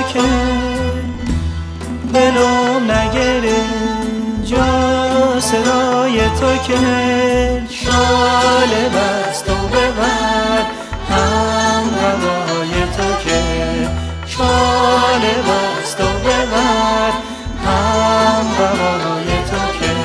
که دلم نگره جا صدای تو که شال بست و ببر هم هوای تو که شال بست و ببر هم هوای تو که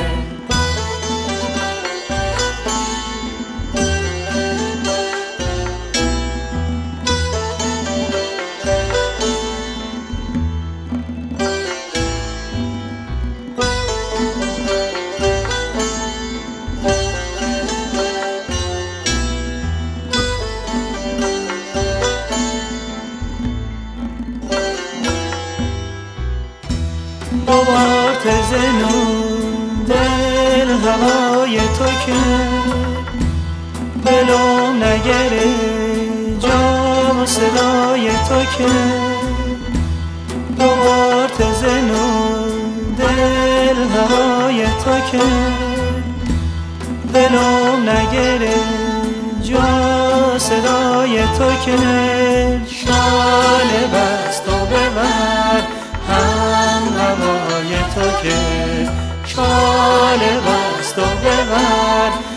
دوبار زنون دل هوای تو که دلم نگره جا صدای تو که دوبار زنون دل هوای تو که دلم نگره جا صدای تو که شال بست و ببر هم هوای تو که شال بست و ببر